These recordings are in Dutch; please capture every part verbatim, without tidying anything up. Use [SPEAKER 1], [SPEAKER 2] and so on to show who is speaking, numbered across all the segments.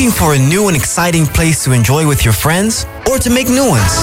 [SPEAKER 1] Looking for a new and exciting place to enjoy with your friends or to make new ones?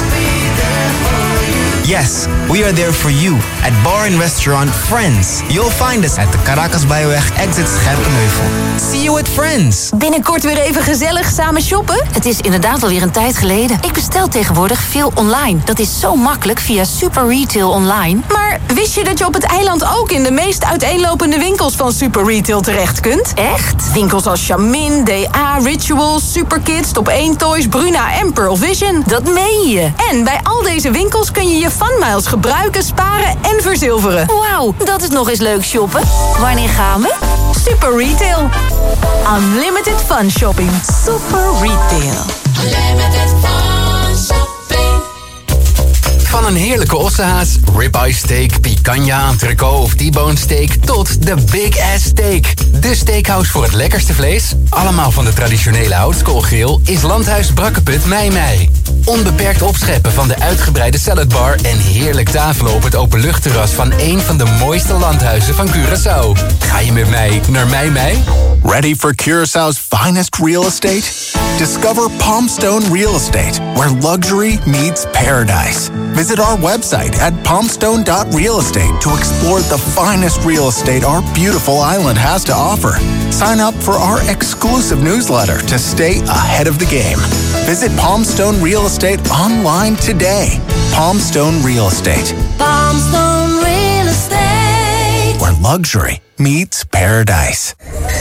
[SPEAKER 1] Yes, we are there for you at bar and restaurant Friends. You'll find us at the Caracas Bijweg exit Scherpenheuvel. See you at Friends.
[SPEAKER 2] Binnenkort weer even gezellig samen shoppen? Het is inderdaad alweer een tijd geleden. Ik bestel tegenwoordig veel online. Dat is zo makkelijk via Super Retail Online. Maar wist je dat je op het eiland ook in de meest uiteenlopende winkels van Super Retail terecht kunt? Echt? Winkels als Charmin, D A, Rituals, Superkids, Top één Toys, Bruna en Pearl Vision. Dat meen je. En bij al deze winkels kun je je funmiles gebruiken, sparen en verzilveren. Wauw, dat is nog eens leuk shoppen. Wanneer gaan we? Super Retail. Unlimited fun shopping. Super Retail.
[SPEAKER 3] Unlimited fun shopping.
[SPEAKER 4] Van een heerlijke ossehaas, ribeye steak, picanha, entrecote of T-bone steak tot de Big Ass Steak. De steakhouse voor het lekkerste vlees, allemaal van de traditionele houtskoolgrill, is Landhuis Brakkeput Mei Mei. Onbeperkt opscheppen van de uitgebreide saladbar en heerlijk tafelen op het openluchtterras van een van de mooiste landhuizen van Curaçao. Ga je met mij naar Mei Mei?
[SPEAKER 5] Ready for Curaçao's finest real estate? Discover Palmstone Real Estate, where luxury meets paradise. Visit our website at palmstone dot real estate to explore the finest real estate our beautiful island has to offer. Sign up for our exclusive newsletter to stay ahead of the game. Visit Palmstone Real Estate online today. Palmstone Real Estate.
[SPEAKER 3] Palmstone Real Estate.
[SPEAKER 5] Where luxury meets paradise.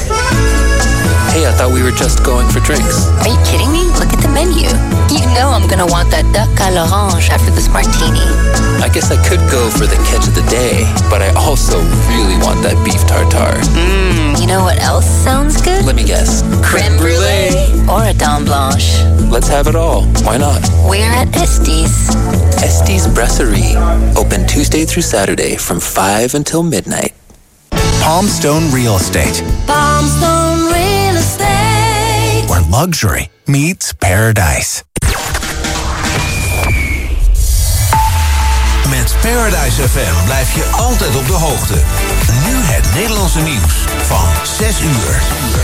[SPEAKER 6] Hey, I thought we were just going for drinks.
[SPEAKER 2] Are you kidding me? Look at the menu. You know I'm gonna want that duck à l'orange after this martini.
[SPEAKER 6] I guess I could go for the catch of the day, but I also really want that beef tartare.
[SPEAKER 2] Mmm, you know what else sounds good?
[SPEAKER 6] Let me guess.
[SPEAKER 2] Crème brulee. Or a dame blanche.
[SPEAKER 6] Let's have it all. Why not?
[SPEAKER 2] We're at Estes.
[SPEAKER 6] Estes Brasserie. Open Tuesday through Saturday from five until midnight.
[SPEAKER 5] Palmstone Real Estate.
[SPEAKER 3] Palmstone Real Estate.
[SPEAKER 5] Where luxury meets paradise.
[SPEAKER 7] Met Paradise F M blijf je altijd op de hoogte. Nu het Nederlandse nieuws van zes uur.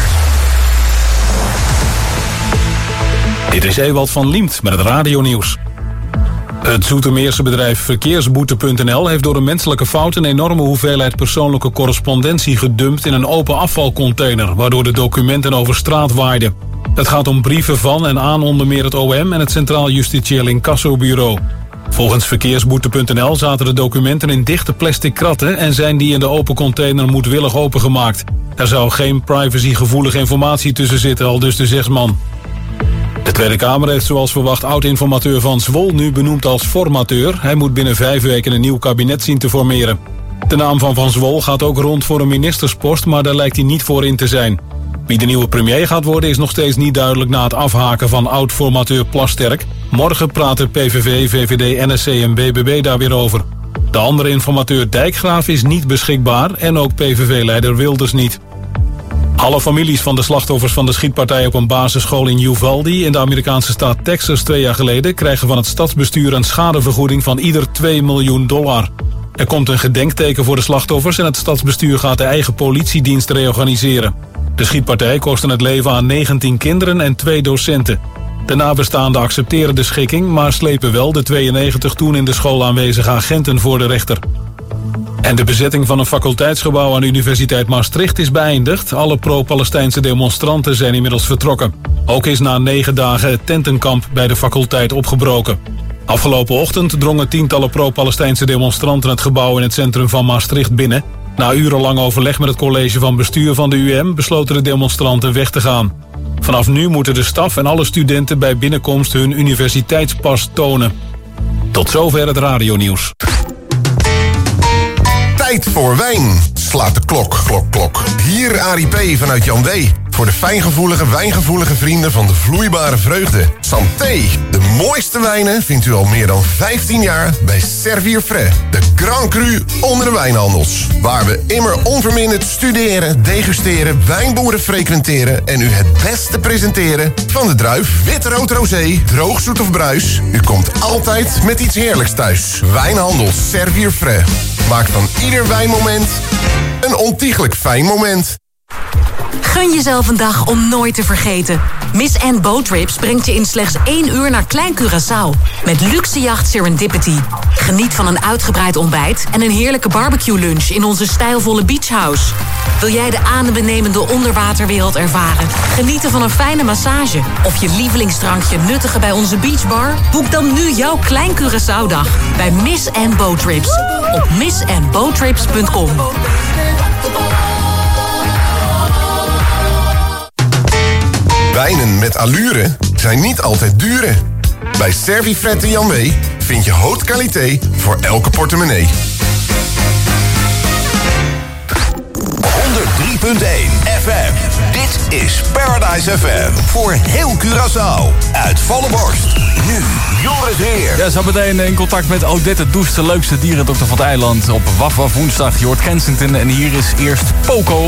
[SPEAKER 8] Dit is Ewald van Liemt met het radionieuws. Het Zoetermeerse bedrijf Verkeersboete punt n l heeft door een menselijke fout een enorme hoeveelheid persoonlijke correspondentie gedumpt in een open afvalcontainer, waardoor de documenten over straat waaiden. Het gaat om brieven van en aan onder meer het O M en het Centraal Justitieel Incassobureau. Volgens Verkeersboete punt n l zaten de documenten in dichte plastic kratten en zijn die in de open container moedwillig opengemaakt. Er zou geen privacygevoelige informatie tussen zitten, aldus de zes man. De Tweede Kamer heeft zoals verwacht oud-informateur Van Zwol nu benoemd als formateur. Hij moet binnen vijf weken een nieuw kabinet zien te formeren. De naam van Van Zwol gaat ook rond voor een ministerspost, maar daar lijkt hij niet voor in te zijn. Wie de nieuwe premier gaat worden is nog steeds niet duidelijk na het afhaken van oud-formateur Plasterk. Morgen praten P V V, V V D, N S C en B B B daar weer over. De andere informateur Dijkgraaf is niet beschikbaar en ook P V V-leider Wilders niet. Alle families van de slachtoffers van de schietpartij op een basisschool in Uvalde in de Amerikaanse staat Texas twee jaar geleden krijgen van het stadsbestuur een schadevergoeding van ieder twee miljoen dollar. Er komt een gedenkteken voor de slachtoffers en het stadsbestuur gaat de eigen politiedienst reorganiseren. De schietpartij kostte het leven aan negentien kinderen en twee docenten. De nabestaanden accepteren de schikking, maar slepen wel de tweeënnegentig toen in de school aanwezige agenten voor de rechter. En de bezetting van een faculteitsgebouw aan de Universiteit Maastricht is beëindigd. Alle pro-Palestijnse demonstranten zijn inmiddels vertrokken. Ook is na negen dagen het tentenkamp bij de faculteit opgebroken. Afgelopen ochtend drongen tientallen pro-Palestijnse demonstranten het gebouw in het centrum van Maastricht binnen. Na urenlang overleg met het college van bestuur van de U M besloten de demonstranten weg te gaan. Vanaf nu moeten de staf en alle studenten bij binnenkomst hun universiteitspas tonen. Tot zover het radionieuws.
[SPEAKER 9] Tijd voor wijn. Slaat de klok, klok, klok. Hier Arie P. vanuit Jan D. Voor de fijngevoelige, wijngevoelige vrienden van de vloeibare vreugde. Santé. De mooiste wijnen vindt u al meer dan vijftien jaar bij Servier Frais. De Grand Cru onder de wijnhandels. Waar we immer onverminderd studeren, degusteren, wijnboeren frequenteren en u het beste presenteren van de druif, wit, rood, rosé, droog, zoet of bruis. U komt altijd met iets heerlijks thuis. Wijnhandels Servier Frais. Maak van ieder wijnmoment een ontiegelijk fijn moment.
[SPEAKER 2] Gun jezelf een dag om nooit te vergeten.
[SPEAKER 10] Miss Anne Boat Trips brengt je in slechts één uur naar Klein Curaçao. Met luxe yacht Serendipity. Geniet van een uitgebreid ontbijt en een heerlijke barbecue lunch in onze stijlvolle beachhouse. Wil jij de adembenemende onderwaterwereld ervaren? Genieten van een fijne massage? Of je lievelingsdrankje nuttigen bij onze beachbar? Boek dan nu jouw Klein Curaçao-dag bij Miss Anne Boat Trips. Op miss anne boat trips punt com.
[SPEAKER 9] Wijnen met allure zijn niet altijd dure. Bij Servifrette Jan W vind je haute qualité voor elke portemonnee.
[SPEAKER 7] honderd drie punt één F M. Dit is Paradise F M. Voor heel Curaçao. Uit volle borst. Nu Joris Heer.
[SPEAKER 11] Ja, zo meteen in contact met Odette Does, de leukste dierendokter van het eiland. Op Waf Waf woensdag. Je hoort Kensington en hier is eerst Poco.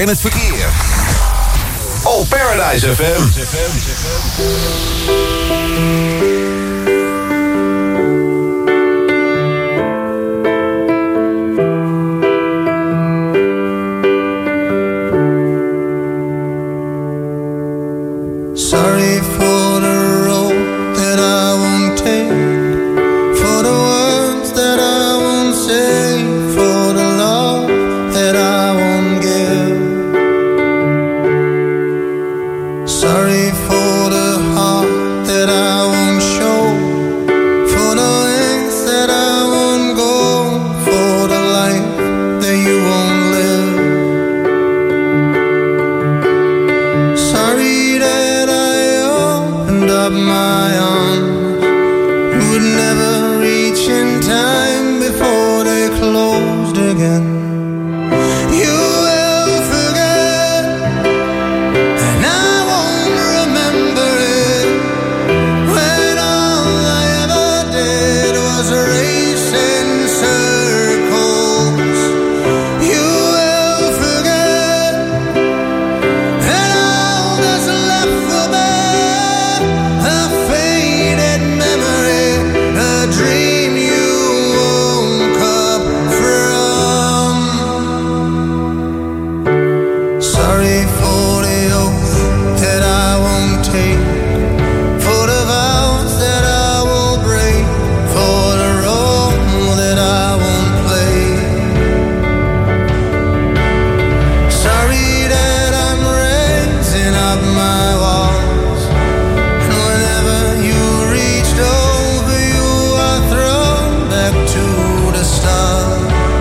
[SPEAKER 7] en het verkeer. Op Paradise F M.
[SPEAKER 12] Sorry for the road that I won't take, for the words that I won't say, for the love that I won't give. Sorry for the heart that I won't show, for the lengths that I won't go, for the life that you won't live. Sorry that I opened up my arms, would never reach in time before they closed again. You will forget, and I won't remember it, when all I ever did was race in circles. You will forget, and all that's left will be a faded memory, a dream you woke up from. Sorry for the oath that I won't take, for the vows that I will break, for the role that I won't play. Sorry that I'm raising up my walls, and whenever you reached over, you are thrown back to the start.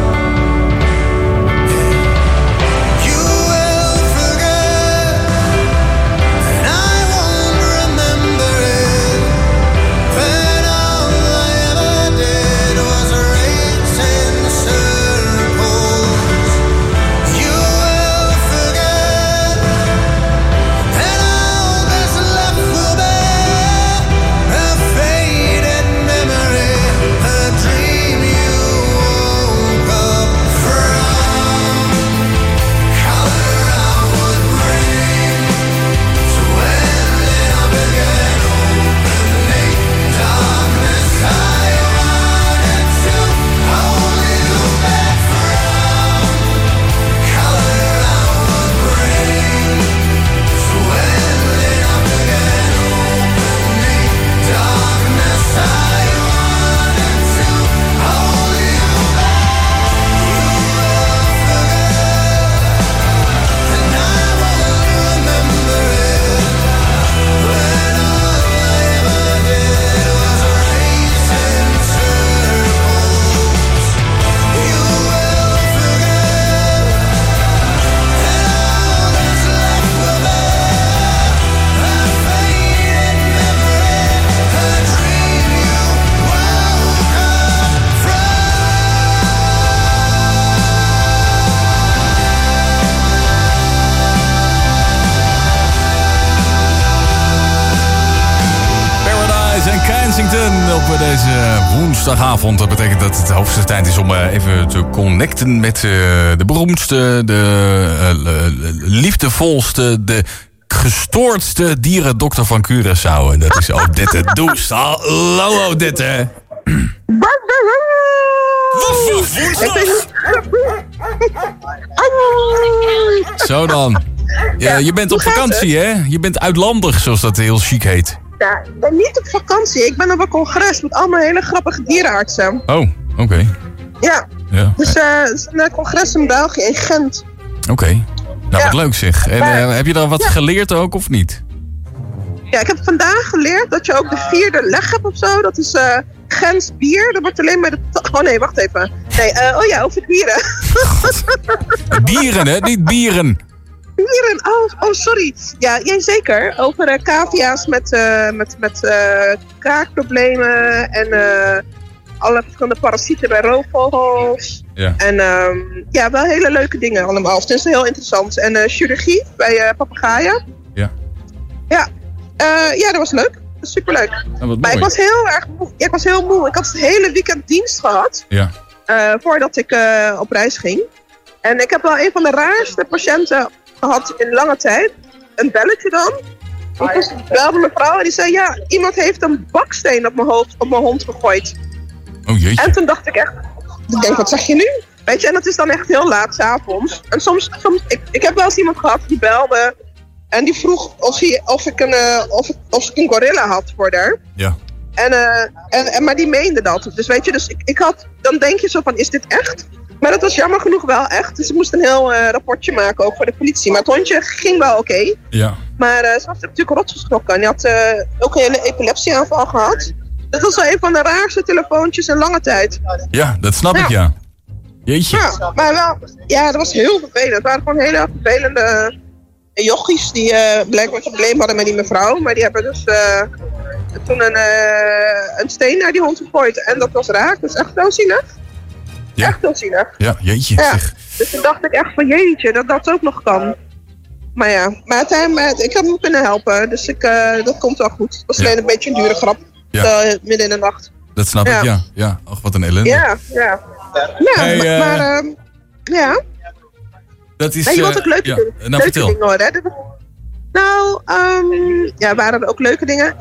[SPEAKER 12] You will forget, and I won't remember it, when all I ever did was race in circles. You will forget, and all that's left will be a faded memory, a dream you woke up from. Color I would bring to ending up again, opening darkness I wanted to hold you back from. Color I would bring to ending up again, opening darkness I wanted to hold you back. You will forget, and I won't remember it, when all I ever did was race in circles. You will forget, and all that's left will be a faded memory, a dream you woke up from.
[SPEAKER 11] Paradise en Kensington op deze woensdagavond. Dat betekent dat het hoogste tijd is om eh, even te connecten met eh, de beroemdste, de eh, liefdevolste, de gestoordste dierendokter van Curaçao. En dat is Odette Doest. Hallo Odette. Woensdag. Zo dan. Ja, je bent op vakantie, hè? Je bent uitlandig, zoals dat heel chic heet.
[SPEAKER 13] Ja, ik ben niet op vakantie. Ik ben op een congres met allemaal hele grappige dierenartsen.
[SPEAKER 11] Oh, oké. Okay.
[SPEAKER 13] Ja.
[SPEAKER 11] Ja.
[SPEAKER 13] Dus uh, het is een congres in België, in Gent.
[SPEAKER 11] Oké. Okay. Nou,
[SPEAKER 13] ja.
[SPEAKER 11] Wat leuk zeg. En
[SPEAKER 13] Maar,
[SPEAKER 11] uh, heb je daar wat
[SPEAKER 13] ja.
[SPEAKER 11] geleerd ook, of niet?
[SPEAKER 13] Ja, ik heb vandaag geleerd dat je ook de vierde leg hebt of zo. Dat is uh, Gens bier. Dat wordt alleen bij de... Oh nee, wacht even. Nee, uh, oh ja, over bieren.
[SPEAKER 11] Bieren, hè? Niet bieren.
[SPEAKER 13] Bieren, oh, oh sorry. Ja, jij zeker. Over uh, cavia's met, uh, met, met uh, kaakproblemen en uh, alle verschillende parasieten bij roofvogels.
[SPEAKER 11] Ja.
[SPEAKER 13] En um, ja, wel hele leuke dingen allemaal. Dus het is heel interessant. En uh, chirurgie bij uh, papegaaien.
[SPEAKER 11] Ja.
[SPEAKER 13] Ja. Uh, ja, dat was leuk. Dat was superleuk.
[SPEAKER 11] Nou,
[SPEAKER 13] maar ik was heel erg moe. Ja, ik was heel moe. Ik had het hele weekend dienst gehad.
[SPEAKER 11] Ja.
[SPEAKER 13] Uh, voordat ik uh, op reis ging. En ik heb wel een van de raarste patiënten gehad in lange tijd. Een belletje dan. Ik belde mijn vrouw en die zei, ja, iemand heeft een baksteen op mijn hoofd, op mijn hond gegooid.
[SPEAKER 11] Oh jeetje.
[SPEAKER 13] En toen dacht ik echt, ik denk, wat zeg je nu? Weet je, en het is dan echt heel laat 's avonds. En soms, soms ik, ik heb wel eens iemand gehad die belde en die vroeg of, hij, of, ik, een, uh, of, of ik een gorilla had voor haar.
[SPEAKER 11] Ja.
[SPEAKER 13] En, uh, en, en, maar die meende dat. Dus weet je, dus ik, ik had, dan denk je zo van, is dit echt? Maar dat was jammer genoeg wel echt. Dus ik moest een heel uh, rapportje maken, ook voor de politie. Maar het hondje ging wel oké. Okay.
[SPEAKER 11] Ja.
[SPEAKER 13] Maar uh, ze was natuurlijk rot geschrokken. En die had uh, ook een hele epilepsieaanval gehad. Dat was wel een van de raarste telefoontjes in lange tijd.
[SPEAKER 11] Ja, dat snap
[SPEAKER 13] ja.
[SPEAKER 11] ik, ja. Jeetje.
[SPEAKER 13] Ja, maar wel, ja, dat was heel vervelend. Het waren gewoon hele vervelende jochies die uh, blijkbaar een probleem hadden met die mevrouw. Maar die hebben dus uh, toen een, uh, een steen naar die hond gegooid. En dat was raak. Dat is echt wel zielig.
[SPEAKER 11] Ja.
[SPEAKER 13] Echt heel zielig.
[SPEAKER 11] Ja, jeetje.
[SPEAKER 13] Ja.
[SPEAKER 11] Zeg.
[SPEAKER 13] Dus toen dacht ik echt van jeetje, dat dat ook nog kan. Maar ja, maar uiteindelijk, ik heb hem kunnen helpen. Dus ik, uh, dat komt wel goed. Het was alleen
[SPEAKER 11] Ja.
[SPEAKER 13] een beetje een dure grap.
[SPEAKER 11] Ja.
[SPEAKER 13] Uh, midden in de nacht.
[SPEAKER 11] Dat snap
[SPEAKER 13] Ja.
[SPEAKER 11] ik, ja. Ja, ach, wat een ellende.
[SPEAKER 13] Ja, ja. Ja,
[SPEAKER 11] Hey,
[SPEAKER 13] maar,
[SPEAKER 11] uh,
[SPEAKER 13] maar uh, ja.
[SPEAKER 11] Dat is...
[SPEAKER 13] Nee, je
[SPEAKER 11] uh,
[SPEAKER 13] wilt ook leuke,
[SPEAKER 11] ja.
[SPEAKER 13] dingen,
[SPEAKER 11] Nou,
[SPEAKER 13] leuke
[SPEAKER 11] vertel.
[SPEAKER 13] dingen horen, hè? Dat- Nou, um, ja, waren er ook leuke dingen?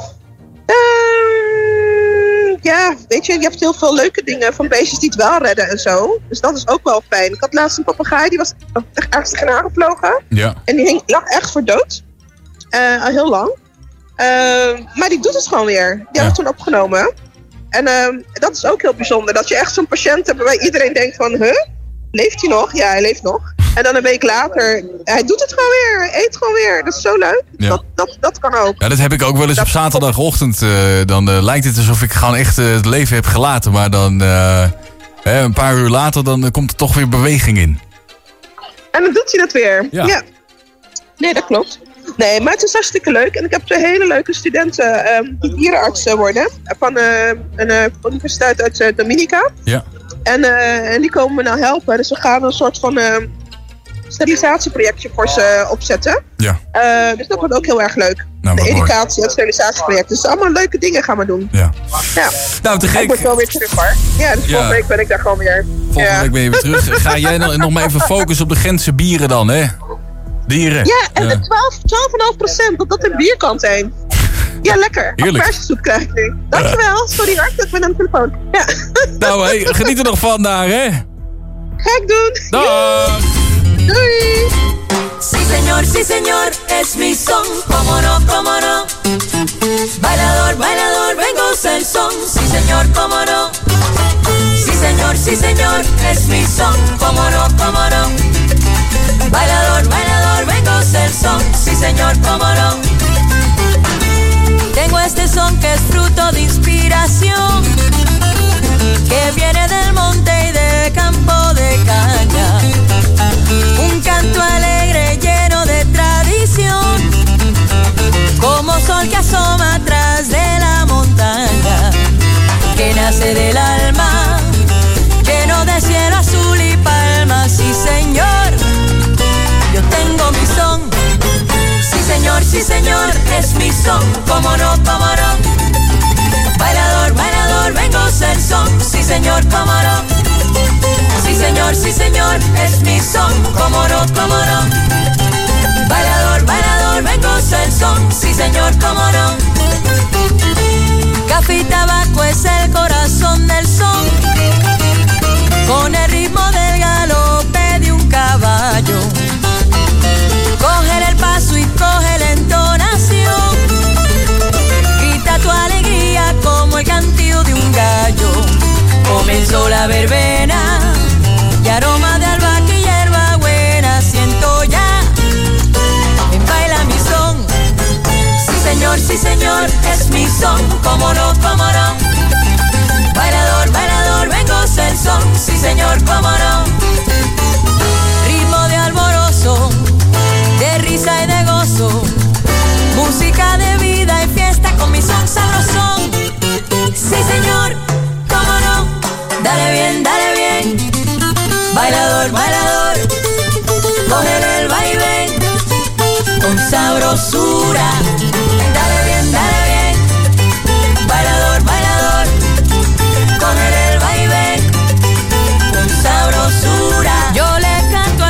[SPEAKER 13] Uh, ja, weet je, je hebt heel veel leuke dingen van beestjes die het wel redden en zo. Dus dat is ook wel fijn. Ik had laatst een papegaai, die was echt ergens tegenaan gevlogen.
[SPEAKER 11] Ja.
[SPEAKER 13] En die hing, lag echt voor dood. Uh, al heel lang. Uh, maar die doet het gewoon weer. Die hebben we toen opgenomen. En uh, dat is ook heel bijzonder. Dat je echt zo'n patiënt hebt waarbij iedereen denkt van... Huh? Leeft hij nog? Ja, hij leeft nog. En dan een week later, hij doet het gewoon weer. Hij eet gewoon weer. Dat is zo leuk.
[SPEAKER 11] Ja.
[SPEAKER 13] Dat, dat, dat kan ook.
[SPEAKER 11] Ja, dat heb ik ook wel eens op zaterdagochtend. Uh, dan uh, lijkt het alsof ik gewoon echt uh, het leven heb gelaten. Maar dan uh, hè, een paar uur later dan uh, komt er toch weer beweging in.
[SPEAKER 13] En dan doet hij dat weer.
[SPEAKER 11] Ja.
[SPEAKER 13] ja. Nee, dat klopt. Nee, maar het is hartstikke leuk. En ik heb twee hele leuke studenten um, die dierenarts worden. Van uh, een uh, universiteit uit uh, Dominica.
[SPEAKER 11] Ja.
[SPEAKER 13] En, uh, en die komen me nou helpen. Dus we gaan een soort van uh, sterilisatieprojectje voor ze opzetten.
[SPEAKER 11] Ja.
[SPEAKER 13] Uh, dus dat wordt ook heel erg leuk.
[SPEAKER 11] Nou,
[SPEAKER 13] de
[SPEAKER 11] wat mooi.
[SPEAKER 13] educatie en het sterilisatieproject. Dus allemaal leuke dingen gaan we doen.
[SPEAKER 11] Ja.
[SPEAKER 13] Ja.
[SPEAKER 11] Nou, te
[SPEAKER 13] Ik
[SPEAKER 11] gek.
[SPEAKER 13] word wel weer terug hoor. Ja, dus
[SPEAKER 11] Ja.
[SPEAKER 13] volgende week ben ik daar gewoon weer.
[SPEAKER 11] Volgende
[SPEAKER 13] ja.
[SPEAKER 11] week ben je weer terug. Ga jij nog, nog maar even focussen op de Gentse bieren dan, hè? Dieren.
[SPEAKER 13] Ja, en de twaalf komma vijf procent, dat dat een bier kan zijn. Ja, lekker.
[SPEAKER 11] Heerlijk.
[SPEAKER 13] Persensoep krijg ik nu. Dankjewel. Sorry hoor, ik ben aan de telefoon. Ja.
[SPEAKER 11] Nou, hey, geniet er nog van daar, hè?
[SPEAKER 13] Ga ik doen.
[SPEAKER 11] Dag.
[SPEAKER 13] Doei.
[SPEAKER 3] Sí señor, sí señor, es mi son, como no, como no. Bailador, bailador, vengo el son, sí señor, como no. Sí señor, sí señor, es mi son, como no, como no. Bailador, bailador, vengo el son, sí señor, como no. Tengo este son que es fruto de inspiración, que viene del monte y del campo de caña. Un canto alegre lleno de tradición, como sol que asoma atrás de la montaña, que nace del alma, lleno de cielo azul y palmas. Sí señor, yo tengo mi son. Sí señor, sí señor, es mi son, como no, como no. Bailador, bailador, vengo el son, sí señor, como no. Sí señor, sí señor, es mi son, como no, como no. Bailador, bailador, vengo el son, sí señor, como no. Café y tabaco es el corazón del son, con el ritmo del galope de un caballo. Coge el paso y coge la entonación, grita tu alegría como el cantillo de un gallo. Comenzó la verbena y aroma de albahaca y hierba buena siento ya, me baila mi son. Sí señor, sí señor, es mi son, como no, como no. Bailador, bailador, vengo el son, sí señor, como no. Ritmo de alborozo, de risa y de gozo, música de vida y fiesta con mi son sabrosón. Sí señor, cómo no, dale bien, dale bien. Bailador, bailador, coge el vaivén con sabrosura. Dale bien, dale bien. Bailador, bailador, coge el vaivén con sabrosura. Yo le canto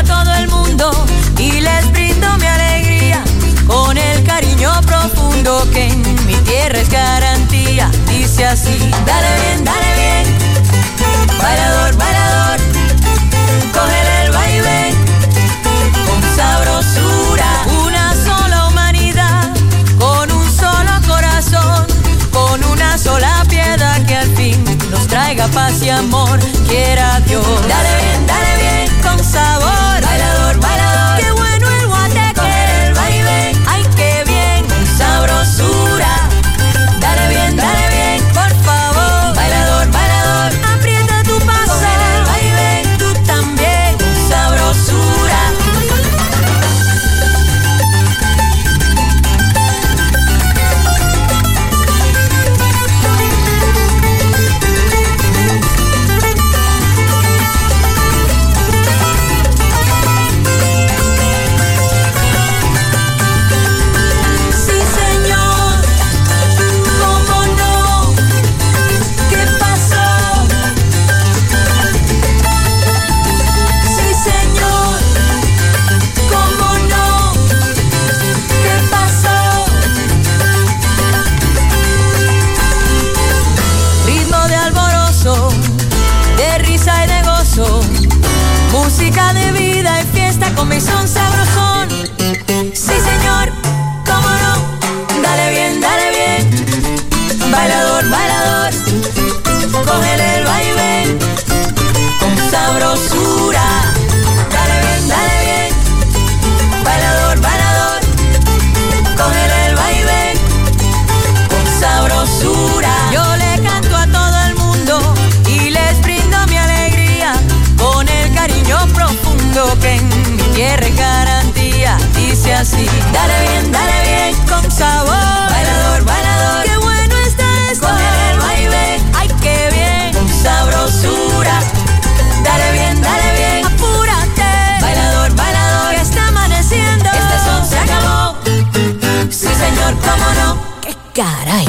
[SPEAKER 3] con mi son sabrosón. Sí, señor, cómo no. Dale bien, dale bien. Bailador, bailador. Cógele el vaivén con sabrosura. Dale bien, dale bien. Bailador, bailador. Cógele el vaivén con sabrosura. Yo le canto a todo el mundo y les brindo mi alegría con el cariño profundo que en mi tierra es garantía. Dice así: dale bien, dale bien, con sabor. Bailador, bailador, qué bueno está esto. Cógele el vaivén, ay qué bien, con sabrosura. Dale bien, dale bien, apúrate. Bailador, bailador, que está amaneciendo. Este son se acabó. Sí señor, cómo no. Qué caray.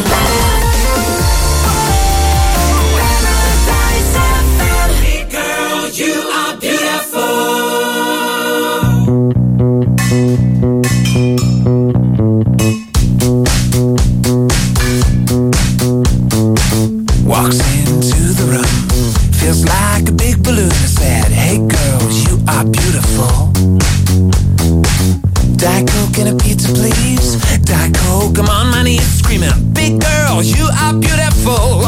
[SPEAKER 12] Girl, you are beautiful.
[SPEAKER 14] Walks into the room, feels like a big balloon. I said, hey girls, you are beautiful. Diet Coke and a pizza, please. Diet Coke, I'm on my knees screaming, big girls, you are beautiful.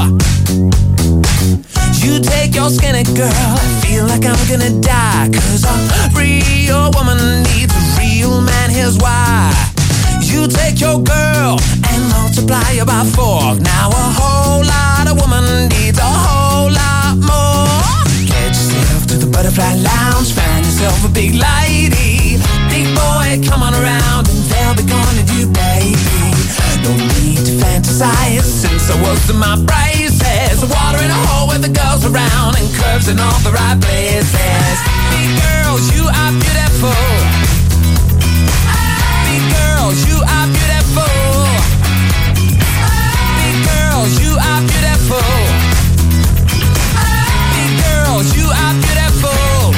[SPEAKER 14] You take your skinny girl, I feel like I'm gonna die. Cause a real woman needs a real man, here's why. You take your girl and multiply her by four. Now a whole lot of woman needs a whole lot more. Get yourself to the butterfly lounge, find yourself a big lady. Big boy, come on around and they'll be gonna do, baby. No need to fantasize, since I was in my braces. Water in a hole with the girls around and curves in all the right places. Big girls, you are beautiful. Big girls, you are beautiful. Big girls, you are beautiful. Big girls, you are beautiful.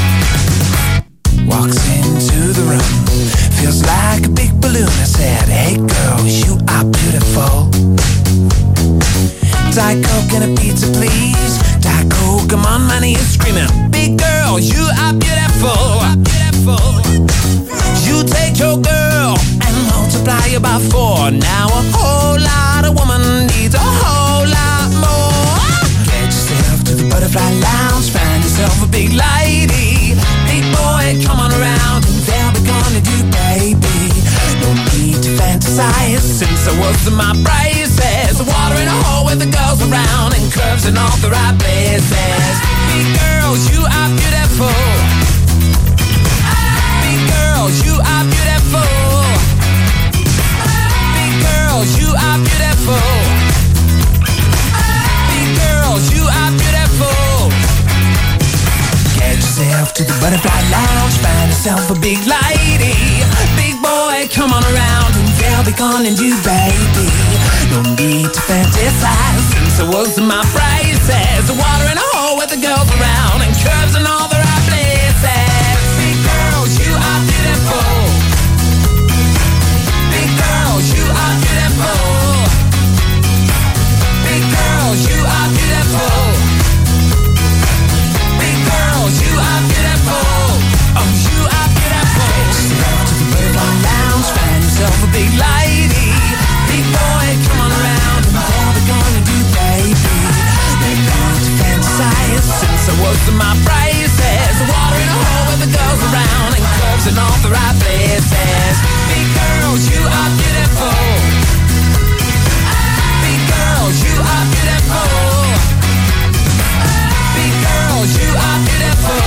[SPEAKER 14] Walks into the room, feels like a big balloon. I said, hey girls, you are beautiful. Diet Coke and a pizza, please. Diet Coke, I'm on my knees screaming, big girl, you are beautiful. Beautiful. You take your girl and multiply her by four. Now a whole lot of woman needs a whole lot more. Get yourself to the butterfly lounge, find yourself a big lady. Big boy, come on around and they'll be gonna do, baby. No need to fantasize, since I was in my braces. Water in a hole with the girls around and curves in all the right places. Big girls, you are beautiful. Big girls, you are beautiful. Big girls, you are beautiful. Big girls, you are beautiful. Get yourself to the butterfly lounge, find yourself a big lady. Big boy, come on around and they'll be calling you, baby. No need to fantasize, since I was in my braces. Water in a hole with the girls around and curves in all the right places. Big girls, you are beautiful. Big girls, you are beautiful. Big girls, you are beautiful. Big girls, you are beautiful. Oh, you are beautiful. Step to the butterfly lounge, find yourself a big lady. Big boy, come on around and they'll be gonna do, baby. No need to fantasize, since I was in my braces. Water in a hole with the girls around and curves in all the right places. Big girls, you are beautiful. Big girls, you are beautiful. Big girls, you are beautiful.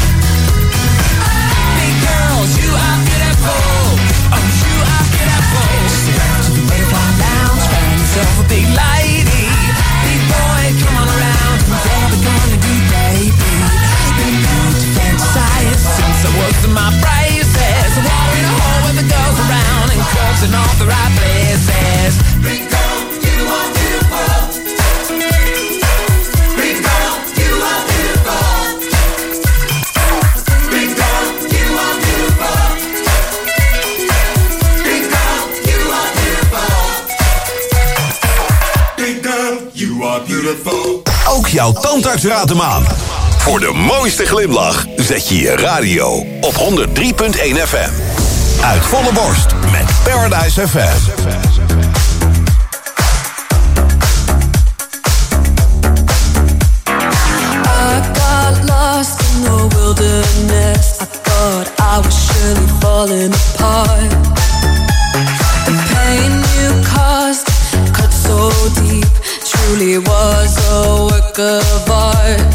[SPEAKER 14] Big girls, you are beautiful. Oh, you are beautiful. Step to the butterfly lounge, find yourself a big lady. Big boy, come on around and they'll be gonna do, baby. No need to fantasize, since I was in my braces. Water in a hole with the girls around and curves in all the right places. Big girl, you are beautiful. Big girl, you are beautiful. Big girl, you are beautiful. Big girl, you are beautiful.
[SPEAKER 7] Big girl, you are beautiful. Ook jouw tandarts raadt hem aan. Voor de mooiste glimlach zet je je radio op honderd drie punt één F M. Uit volle borst met Paradise F M.
[SPEAKER 15] Lost in the wilderness, I thought I was surely falling apart. The pain you caused cut so deep, truly was a work of art.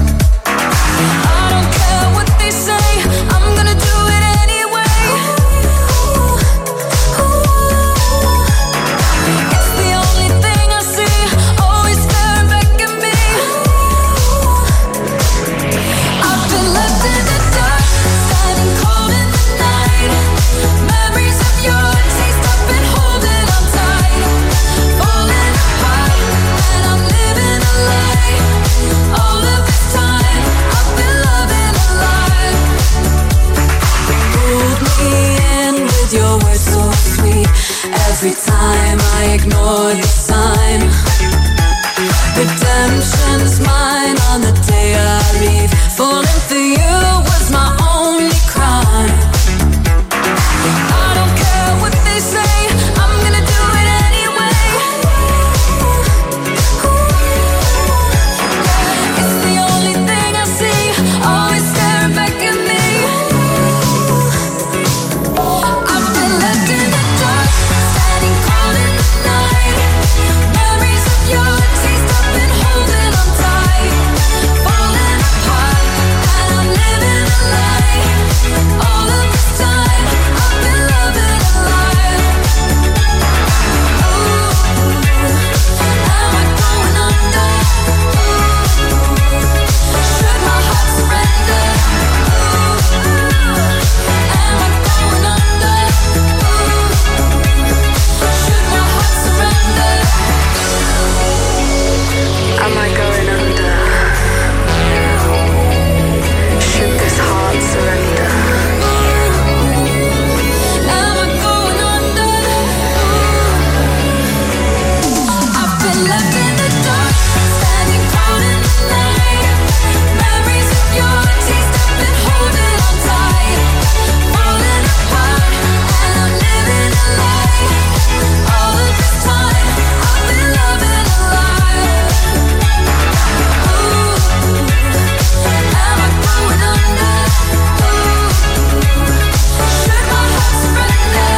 [SPEAKER 15] I don't care what they say, I'm gonna do it anyway. It's the only thing I see, always staring back at me. I've been left in the dark, standing cold in the night. Memories of your taste, I've been holding on tight. Falling apart, and I'm living a lie. All of this time, I've been loving a lie. Pulled me in with your words so sweet. Every time I ignore the sign. Redemption's mine on the day I leave. Falling for you was my only crime. I don't care what they say, I'm gonna do it anyway. It's the only thing I see, always staring back at me. I've been left in the dark, standing cold in the night. Memories of your taste, I've been holding on tight. Falling apart, and I'm living a lie. All of this time, I've been loving a lie. Ooh, am I going under? Ooh, should my heart surrender? Ooh, am I going under? Ooh, should my heart surrender? Am I going under? Should this heart surrender? Am I going under? I've been left in the dark, standing cold in the night. Memories of your taste, I've been holding on tight. Falling apart, and I'm living a lie. All of this time, I've been loving a lie. Ooh, am I going under? Ooh, should my heart surrender?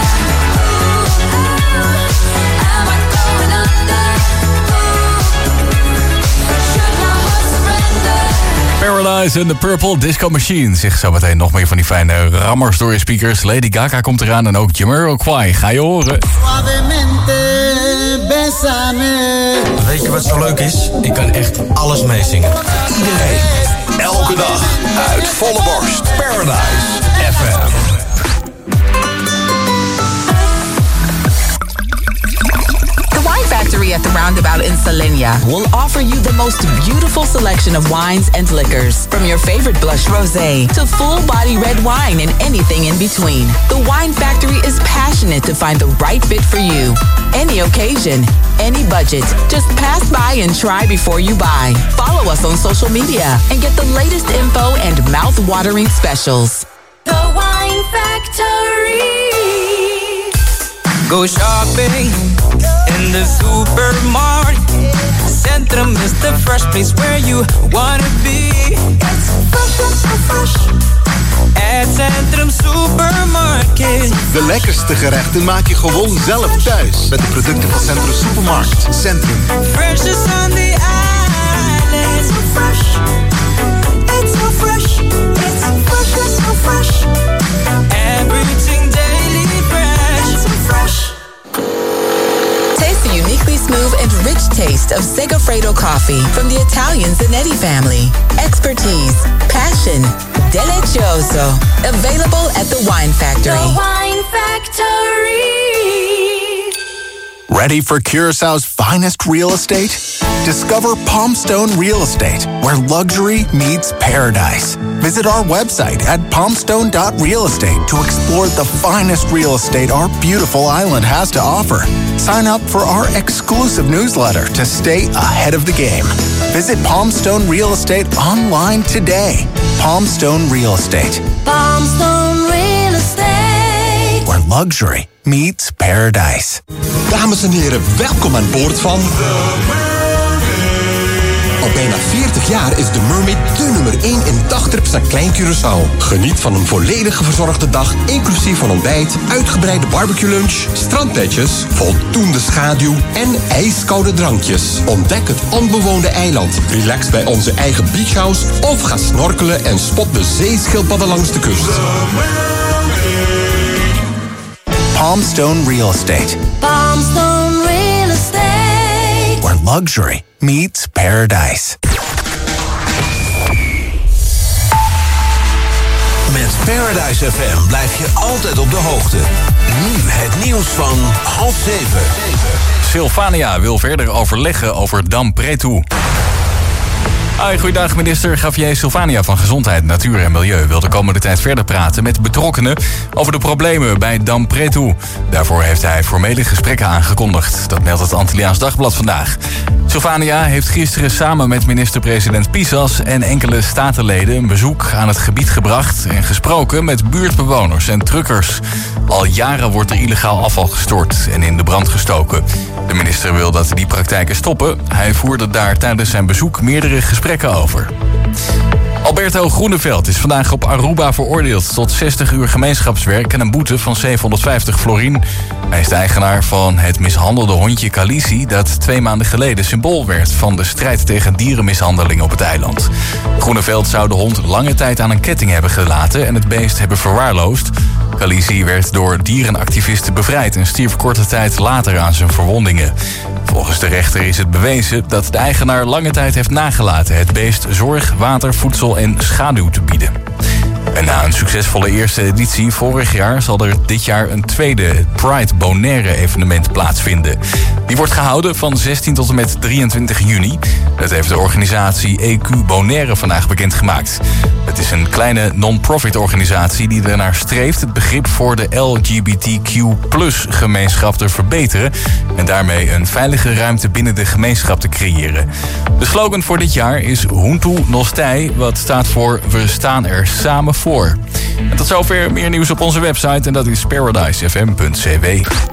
[SPEAKER 15] Ooh, am I going under? Ooh, should my heart surrender?
[SPEAKER 11] Paradise and the Purple Disco Machine. Zeg zo meteen nog meer van die fijne rammers door je speakers. Lady Gaga komt eraan en ook Jamiroquai. Ga je horen.
[SPEAKER 16] Weet je wat zo leuk is? Ik kan echt alles meezingen.
[SPEAKER 7] Iedereen, elke dag, uit volle borst. Paradise F M.
[SPEAKER 17] The Wine Factory at the Roundabout in Salenia will offer you the most beautiful selection of wines and liquors, from your favorite blush rosé to full-body red wine and anything in between. The Wine Factory is passionate to find the right fit for you. Any occasion, any budget. Just pass by and try before you buy. Follow us on social media and get the latest info and mouth-watering specials.
[SPEAKER 15] The Wine Factory.
[SPEAKER 14] Go shopping in the supermarket. Centrum is the fresh place where you wanna be.
[SPEAKER 15] It's fresh, so fresh.
[SPEAKER 14] At Centrum Supermarket.
[SPEAKER 18] De lekkerste gerechten maak je gewoon zelf thuis. Met de producten van Centrum Supermarkt. Centrum.
[SPEAKER 14] Fresh is on the island.
[SPEAKER 15] It's so fresh. It's so fresh. It's fresh, so fresh.
[SPEAKER 14] Everything daily fresh.
[SPEAKER 15] It's so fresh.
[SPEAKER 17] Taste the uniquely smooth and rich taste of Segafredo coffee from the Italian Zanetti family. Expertise, passion, delicioso. Available at the Wine Factory.
[SPEAKER 15] The Wine Factory.
[SPEAKER 5] Ready for Curaçao's finest real estate? Discover Palmstone Real Estate, where luxury meets paradise. Visit our website at palmstone dot real estate to explore the finest real estate our beautiful island has to offer. Sign up for our exclusive newsletter to stay ahead of the game. Visit Palmstone Real Estate online today. Palmstone Real Estate.
[SPEAKER 3] Palmstone Real Estate.
[SPEAKER 5] Where luxury meets paradise.
[SPEAKER 19] Dames en heren, welkom aan boord van... Al bijna veertig jaar is de Mermaid de nummer één in dagtrips naar Klein Curaçao. Geniet van een volledig verzorgde dag, inclusief van ontbijt, uitgebreide barbecue lunch, strandbedjes, voldoende schaduw en ijskoude drankjes. Ontdek het onbewoonde eiland, relax bij onze eigen beachhouse of ga snorkelen en spot de zeeschildpadden langs de kust.
[SPEAKER 5] Palmstone Real Estate.
[SPEAKER 3] Palmstone Real Estate.
[SPEAKER 5] Where luxury meets paradise.
[SPEAKER 7] Met Paradise F M blijf je altijd op de hoogte. Nu het nieuws van half zeven.
[SPEAKER 11] Sylvania wil verder overleggen over Dam Pretu. Hoi, goeiedag. Minister Javier Sylvania van Gezondheid, Natuur en Milieu wil de komende tijd verder praten met betrokkenen over de problemen bij Dam Pretu. Daarvoor heeft hij formele gesprekken aangekondigd. Dat meldt het Antilliaans Dagblad vandaag. Sylvania heeft gisteren samen met minister-president Pisas en enkele statenleden een bezoek aan het gebied gebracht en gesproken met buurtbewoners en truckers. Al jaren wordt er illegaal afval gestort en in de brand gestoken. De minister wil dat die praktijken stoppen. Hij voerde daar tijdens zijn bezoek meerdere gesprekken over. Alberto Groeneveld is vandaag op Aruba veroordeeld tot zestig uur gemeenschapswerk en een boete van zevenhonderdvijftig florien. Hij is de eigenaar van het mishandelde hondje Khaleesi dat twee maanden geleden symbool werd van de strijd tegen dierenmishandeling op het eiland. Groeneveld zou de hond lange tijd aan een ketting hebben gelaten en het beest hebben verwaarloosd. Khaleesi werd door dierenactivisten bevrijd en stierf korte tijd later aan zijn verwondingen. Volgens de rechter is het bewezen dat de eigenaar lange tijd heeft nagelaten het beest zorg, water, voedsel en schaduw te bieden. En na een succesvolle eerste editie vorig jaar zal er dit jaar een tweede Pride Bonaire evenement plaatsvinden. Die wordt gehouden van zestien tot en met drieëntwintig juni. Dat heeft de organisatie E Q Bonaire vandaag bekendgemaakt. Het is een kleine non-profit organisatie die ernaar streeft het begrip voor de L G B T Q plus gemeenschap te verbeteren en daarmee een veilige ruimte binnen de gemeenschap te creëren. De slogan voor dit jaar is Huntu Nostai, wat staat voor We staan er samen voor. En tot zover meer nieuws op onze website en dat is paradise f m punt c w.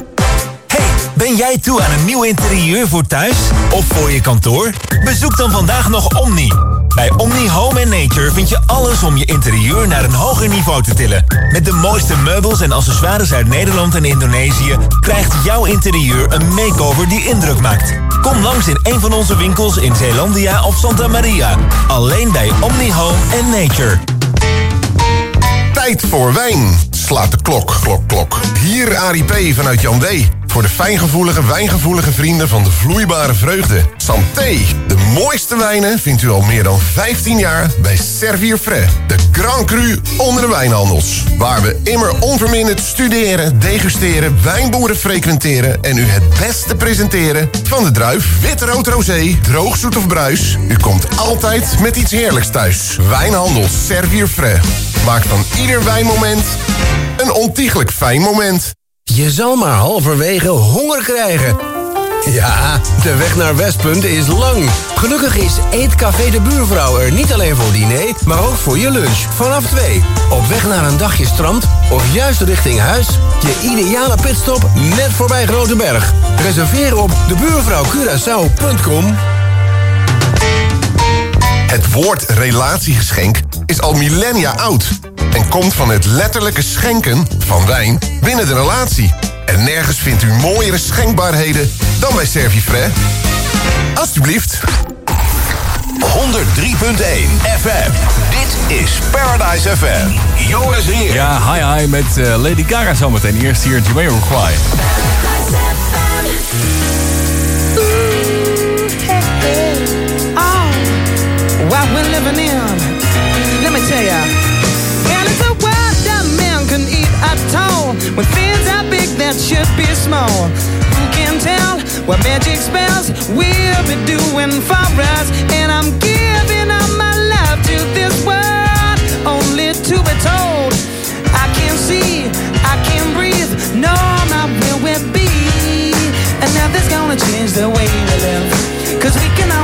[SPEAKER 20] Ben jij toe aan een nieuw interieur voor thuis of voor je kantoor? Bezoek dan vandaag nog Omni. Bij Omni Home and Nature vind je alles om je interieur naar een hoger niveau te tillen. Met de mooiste meubels en accessoires uit Nederland en Indonesië krijgt jouw interieur een makeover die indruk maakt. Kom langs in een van onze winkels in Zeelandia of Santa Maria. Alleen bij Omni Home and Nature.
[SPEAKER 9] Tijd voor wijn. Slaat de klok, klok, klok. Hier Arie P. vanuit Jan D. Voor de fijngevoelige, wijngevoelige vrienden van de vloeibare vreugde. Santé. De mooiste wijnen vindt u al meer dan vijftien jaar bij Servier Frais. De Grand Cru onder de wijnhandels. Waar we immer onverminderd studeren, degusteren, wijnboeren frequenteren en u het beste presenteren van de druif, wit, rood, rosé, droog, zoet of bruis. U komt altijd met iets heerlijks thuis. Wijnhandels Servier Frais. Maak van ieder wijnmoment een ontiegelijk fijn moment.
[SPEAKER 21] Je zal maar halverwege honger krijgen. Ja, de weg naar Westpunt is lang. Gelukkig is Eetcafé de Buurvrouw er niet alleen voor diner, maar ook voor je lunch. Vanaf twee. Op weg naar een dagje strand of juist richting huis. Je ideale pitstop net voorbij Groteberg. Reserveer op de buurvrouw curaçao punt com.
[SPEAKER 9] Het woord relatiegeschenk is al millennia oud en komt van het letterlijke schenken van wijn binnen de relatie. En nergens vindt u mooiere schenkbaarheden dan bij Servier Frais. Alsjeblieft.
[SPEAKER 7] honderd drie punt één F M. Dit is Paradise F M. Joris hier.
[SPEAKER 11] Ja, hi hi met uh, Lady Gaga zometeen. Eerst hier Jamiroquai.
[SPEAKER 22] What we're living in, let me tell ya. And it's a world that man can eat at all. When things are big that should be small. Who can tell what magic spells we'll be doing for us? And I'm giving up my love to this world, only to be told I can't see, I can't breathe, no, my will will be. And nothing's gonna change the way we live, 'cause we can always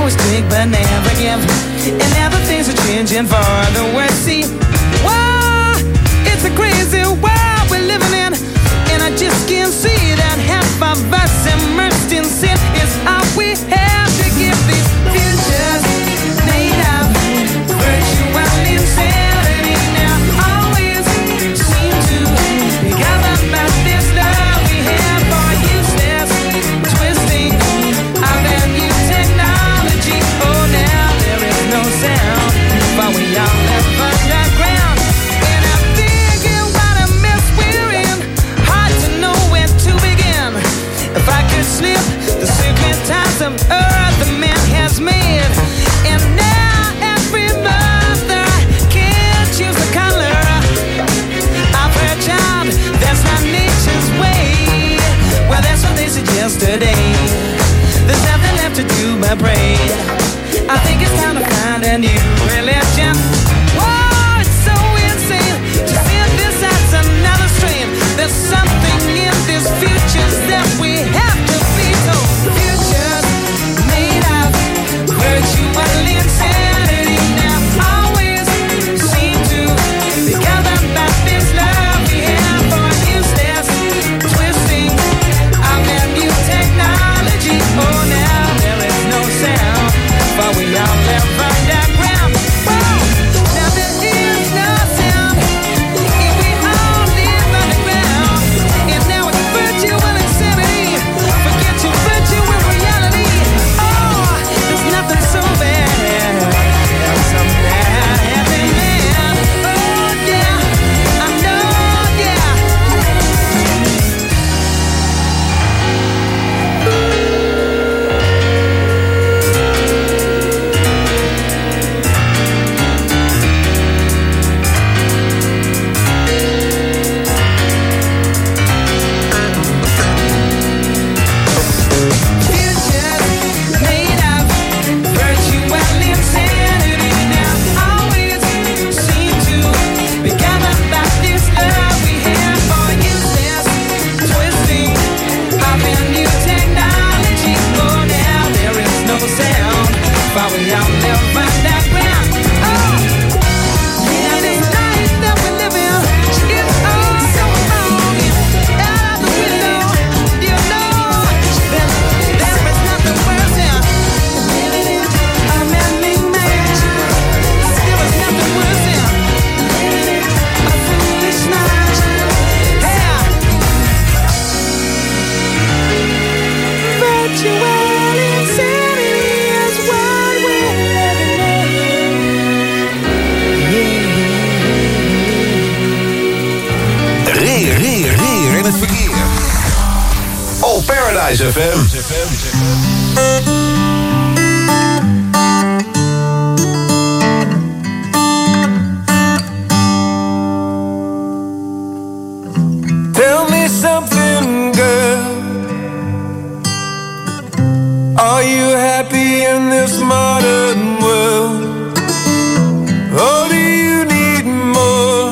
[SPEAKER 22] always take but never give. And now the things are changing for the worse. See, wow, it's a crazy world we're living in. And I just can't see that half of us immersed in sin is all we have to give these futures made of virtual insanity. Now always seem to be governed by this love we have for useless twisting of that new technology. Oh, now there is no sound, but we all live underground. And I'm thinking what a mess we're in. Hard to know where to begin. If I could slip the secret ties of earth the man has made, and now every mother can't choose the color of her child. That's not nature's way. Well, that's what they suggest today. There's nothing left to do but pray. I think it's time to find a new religion. Whoa, it's so insane to see this as another strain. There's something in this future that we have to be told. Futures made of virtual insanity. Now always seem to be governed by this love we have for useless twisting of that new technology. Oh, now there is no sound, but we all live underground. Whoa, now there is no sound if we all live underground. And now it's virtual insanity. Forget your virtual reality. Oh, there's nothing so bad as some bad happy man. Oh yeah, I know, yeah. Futures made of virtual insanity. Now always seem to be governed by this love we have for useless twisting of a new technology. Oh, now there is no sound, but we all live underground. Oh, yeah, this life that we live in is all so long. Out of the window, you know that there is nothing worse than living in a man-made mansion. There is nothing worse than living in a foolish night. Yeah. Virtual insanity is what we're living
[SPEAKER 7] Reer, reer, reer in het verkeer. Op Paradise F M.
[SPEAKER 12] Tell me something, girl. Are you happy in this modern world? Or do you need more?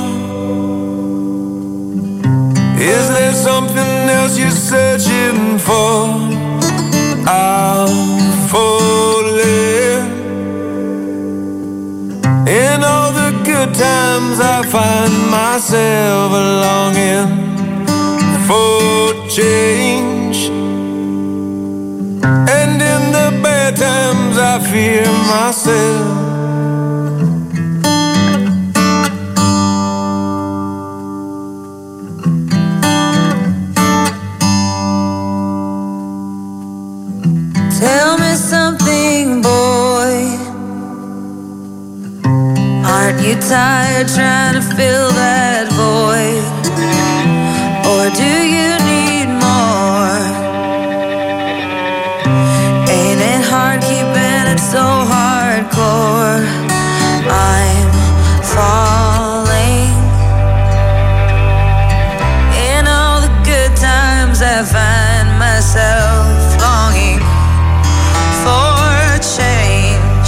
[SPEAKER 12] Is there something else you're searching for? I'm falling. In all the good times I find myself longing for change, and in the bad times I fear myself.
[SPEAKER 3] Tell me something, boy. Aren't you tired trying to fill that void? Or do you need more? Ain't it hard keeping it so hardcore? I'm falling. In all the good times I find myself longing for change,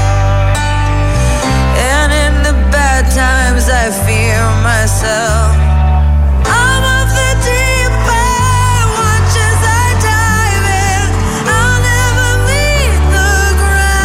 [SPEAKER 3] and in the bad times I fear myself. I'm of the deep end, watch as I dive in. I'll never meet the ground.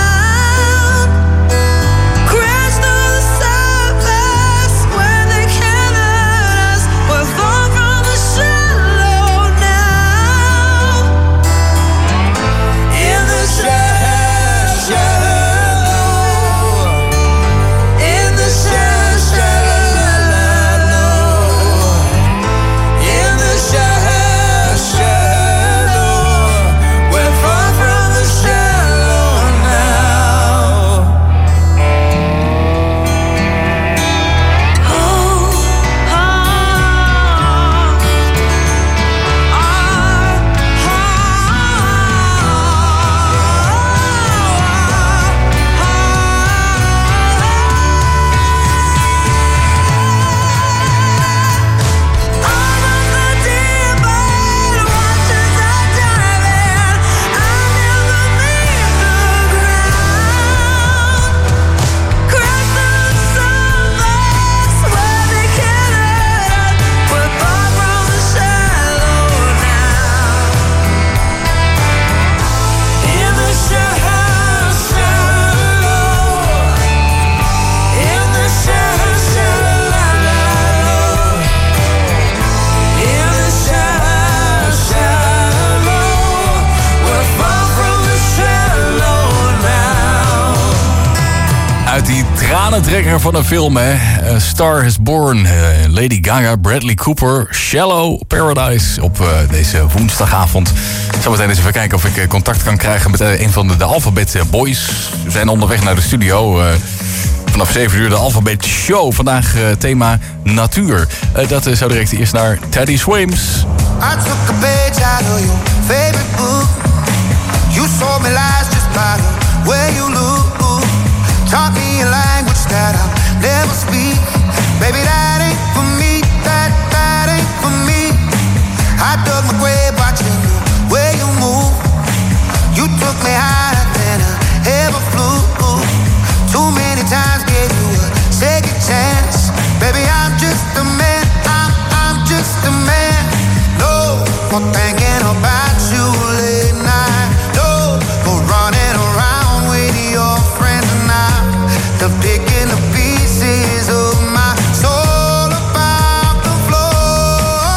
[SPEAKER 11] tranentrekker van een film, hè. A Star is Born, uh, Lady Gaga, Bradley Cooper, Shallow Paradise op uh, deze woensdagavond. Zometeen eens even kijken of ik uh, contact kan krijgen met uh, een van de, de Alphabet Boys. We zijn onderweg naar de studio. Uh, vanaf zeven uur de Alphabet Show. Vandaag uh, thema natuur. Uh, dat uh, zo direct eerst naar Teddy Swims.
[SPEAKER 12] I took a page out of your favorite book. You sold me lies just by the way you look. Taught me a language that I'll never speak. Baby, that ain't for me, that, that ain't for me. I dug my grave watching the way you move. You took me higher than I ever flew. Too many times gave you a second chance. Baby, I'm just a man, I'm, I'm just a man. No more thinking about you late night. No more running around with your friends and I'm the picking the pieces of my soul about the floor.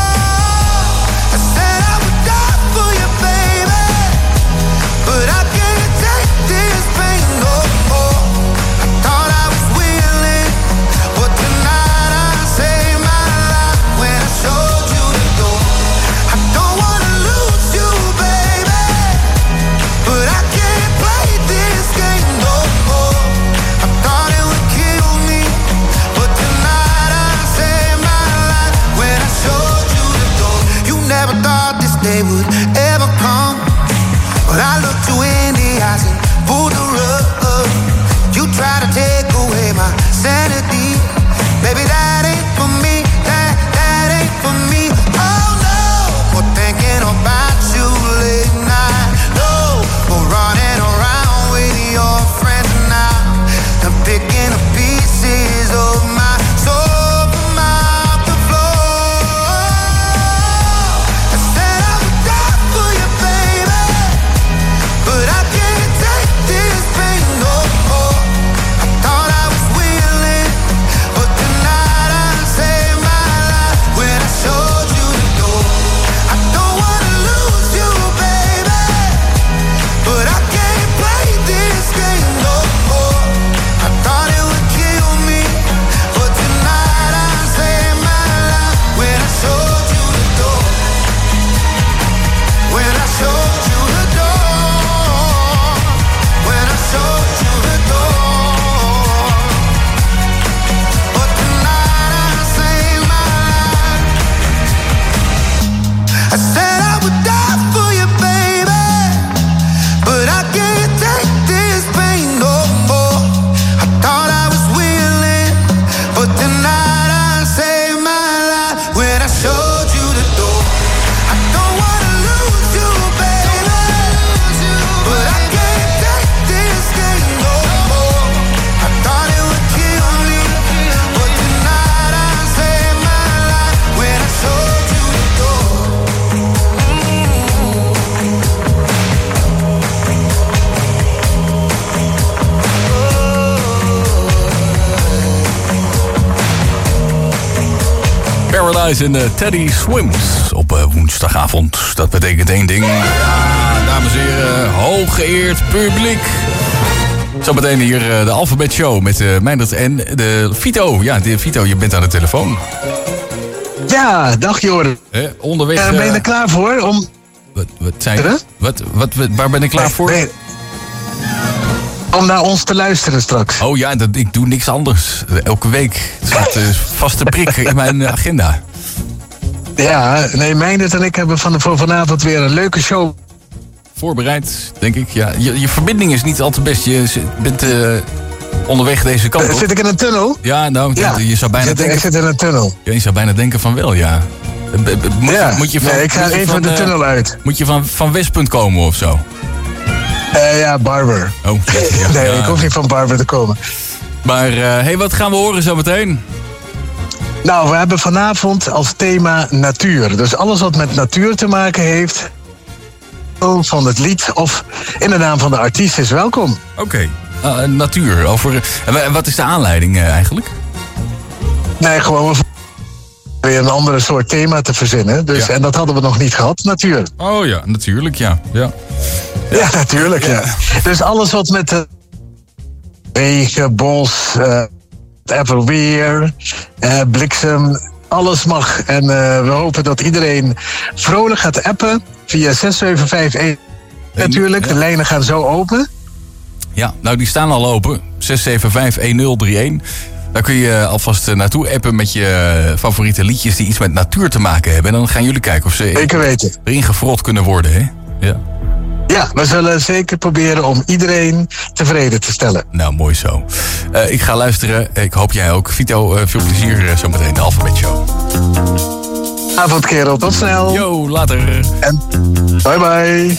[SPEAKER 12] I said I would die for you, baby, but I can't take this pain no more. I thought I was willing, but tonight I saved my life when I showed you the door. I don't wanna lose you, baby, but I can't play this game no more. I thought it would kill me, but tonight I saved my life when I showed you the door. You never thought this day would ever come, but I looked you in the eyes and pulled the rug. You tried to take away my sanity. Baby, that ain't for me, that, that ain't for me. Oh no, more thinking about you late night. No, more running around with your friends now. I'm picking up pieces of my soul from out the floor. I said I would die for you, baby, but I can't take this pain no more. I thought I was willing, but tonight I saved my life when I showed you the door. I don't wanna lose you, baby, but I can't play this game no more. I thought it would kill me, but tonight I saved my life when I showed you the door. When I showed you the door. When I showed you the door. But tonight I saved my life. I said I would die for you, baby, but I can't take this pain no more. I thought I was willing, but tonight I saved my life when I showed you the door. I don't wanna lose you, baby, but I can't take this game no more. I thought it would kill me, but tonight I saved my life when I showed you the door.
[SPEAKER 11] Paradise en uh, Teddy Swims op uh, woensdagavond. Dat betekent één ding. Ja, dames en heren, hooggeëerd publiek. Zometeen hier uh, de Alphabet Show met uh, Meindert en de Vito. Ja, de Vito, je bent aan de telefoon.
[SPEAKER 1] Ja, dag Joren.
[SPEAKER 11] Eh, onderweg...
[SPEAKER 1] Uh, ben je
[SPEAKER 11] uh,
[SPEAKER 1] er klaar voor? Om...
[SPEAKER 11] Wat, wat zijn wat, wat, wat, wat, waar ben ik klaar voor?
[SPEAKER 1] Nee, om naar ons te luisteren straks.
[SPEAKER 11] Oh ja, dat, ik doe niks anders. Elke week. Het staat uh, vaste prik in mijn uh, agenda.
[SPEAKER 1] Ja, nee, Meindert en ik hebben van, voor vanavond weer een leuke show.
[SPEAKER 11] Voorbereid, denk ik. Ja, je, je verbinding is niet al te best. Je bent uh, onderweg deze kant op.
[SPEAKER 1] Uh, zit ik in een tunnel?
[SPEAKER 11] Ja, nou,
[SPEAKER 1] ja.
[SPEAKER 11] je zou bijna
[SPEAKER 1] zit,
[SPEAKER 11] denken...
[SPEAKER 1] Ik zit in een tunnel.
[SPEAKER 11] Ja, je zou bijna denken van wel, ja. Moet,
[SPEAKER 1] ja,
[SPEAKER 11] moet je van,
[SPEAKER 1] nee, ik ga even van, de tunnel
[SPEAKER 11] uh,
[SPEAKER 1] uit.
[SPEAKER 11] Moet je van, van Westpunt komen of zo?
[SPEAKER 1] Uh, ja, Barber.
[SPEAKER 11] Oh, ja,
[SPEAKER 1] nee,
[SPEAKER 11] ja.
[SPEAKER 1] ik hoef niet van Barber te komen.
[SPEAKER 11] Maar, hé, uh, hey, wat gaan we horen zo meteen?
[SPEAKER 1] Nou, we hebben vanavond als thema natuur. Dus alles wat met natuur te maken heeft... van het lied of in de naam van de artiest is welkom.
[SPEAKER 11] Oké, okay. uh, natuur. Over, uh, wat is de aanleiding uh, eigenlijk?
[SPEAKER 1] Nee, gewoon weer een andere soort thema te verzinnen. Dus, ja. En dat hadden we nog niet gehad, natuur.
[SPEAKER 11] Oh ja, natuurlijk, ja. Ja,
[SPEAKER 1] ja. ja natuurlijk, ja. ja. Dus alles wat met de regen, bos, uh, even weer, uh, bliksem, alles mag. En uh, we hopen dat iedereen vrolijk gaat appen via zes zeven vijf een. Natuurlijk, ja. De lijnen gaan zo open.
[SPEAKER 11] Ja, nou die staan al open. zes zeven vijf een nul drie een. Daar kun je alvast naartoe appen met je favoriete liedjes die iets met natuur te maken hebben. En dan gaan jullie kijken of ze
[SPEAKER 1] zeker weten.
[SPEAKER 11] erin gefrot kunnen worden, hè? Ja.
[SPEAKER 1] Ja, we zullen zeker proberen om iedereen tevreden te stellen.
[SPEAKER 11] Nou, mooi zo. Uh, ik ga luisteren. Ik hoop jij ook. Vito, uh, veel plezier uh, zometeen de Alphabet Show.
[SPEAKER 1] Avond, kerel. Tot snel.
[SPEAKER 11] Yo, later.
[SPEAKER 1] En bye bye.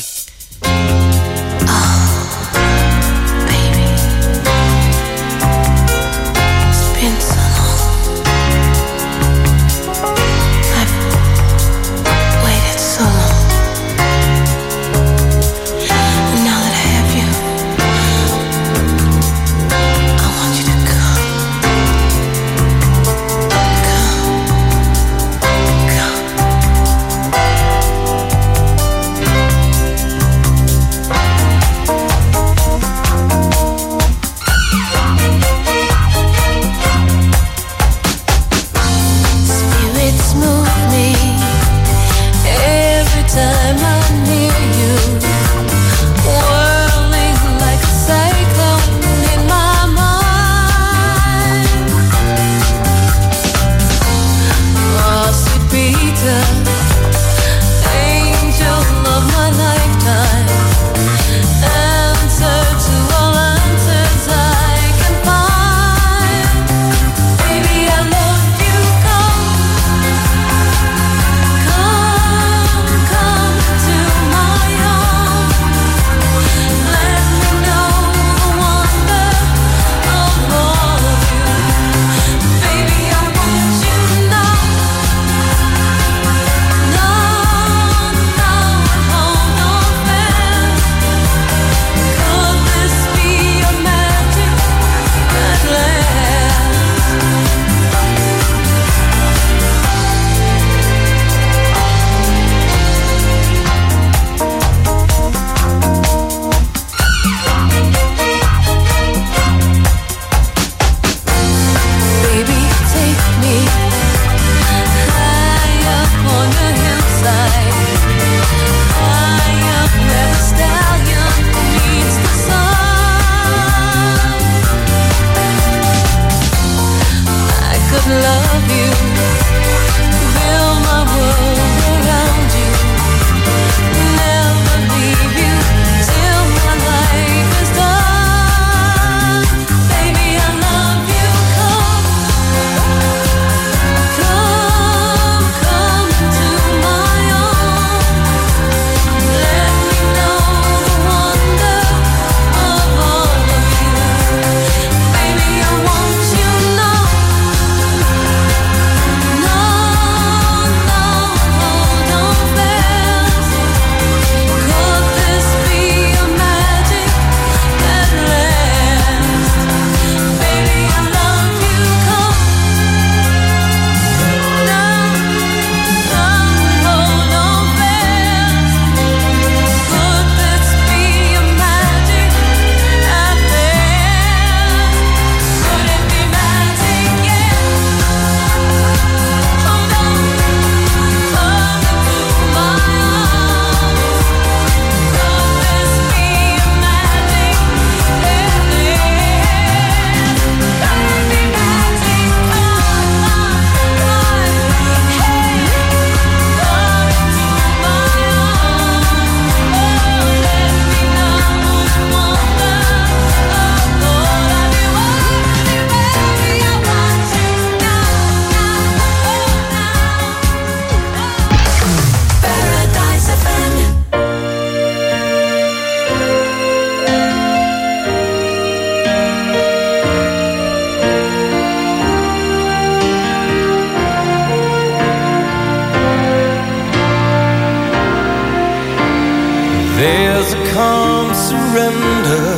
[SPEAKER 14] There's a calm surrender